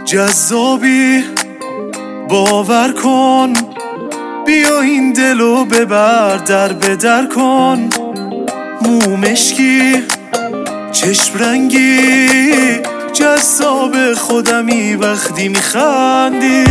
جذابی باور کن، بیا این دلو ببر در به در کن. مو مشکی چشم رنگی جذاب خودمی وقتی میخندی.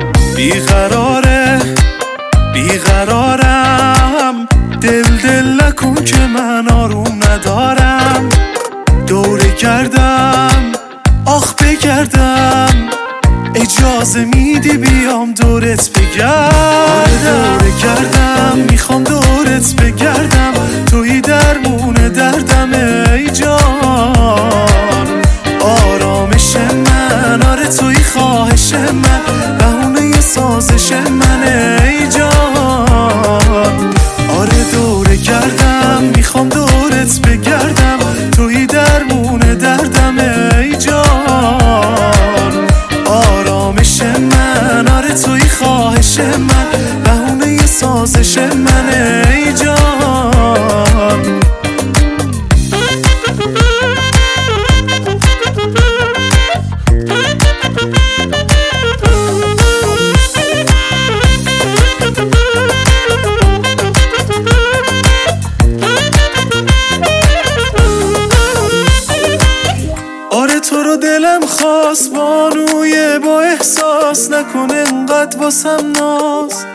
بیقرارم دل نکن که من آروم ندارم. دوره کردم آخ بگردم، اجازه میدی بیام دورت بگردم. دوره کردم میخوام دورت بگردم، توی درمون دردم ای جان. آرامش من، آره توی خواهش من، بهونه سازش من ای جان. آره دوره کردم میخوام دورت بگردم، توی درمون دردم ای جان. آرامش من، آره توی خواهش من، بهونه سازش من ای جان. تو رو دلم خواست بانوی با احساس، نکنه انقدر واسم ناز.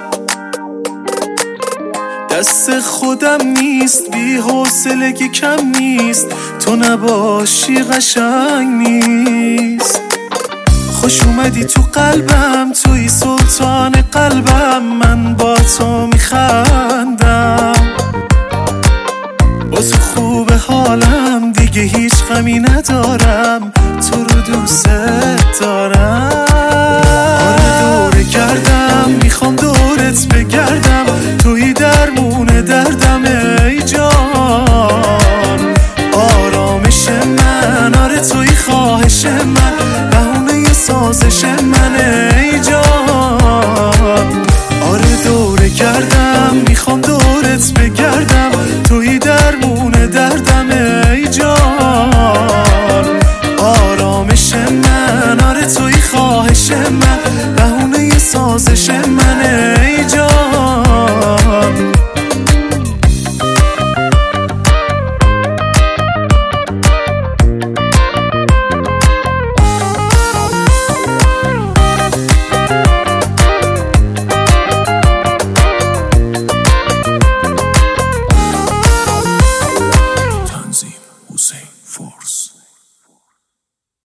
دست خودم نیست، بی حوصلگی کم نیست، تو نباشی قشنگ نیست. خوش اومدی تو قلبم، توی سلطان قلبم، من با تو میخندم. با تو خوب حالم، دیگه هیچ غمی ندارم، تو رو دوست دارم. آره دوره کردم میخوام دورت بگردم، توی درمون دردم ای جان. آرامش من، آره توی خواهش من، بهونه سازش من ای جان. آره دوره کردم میخوام دورت بگردم، توی درمون دردم ای جان. آرامش من، آره توی خواهش من، بهونه سازش من ای جان. Hussein Force.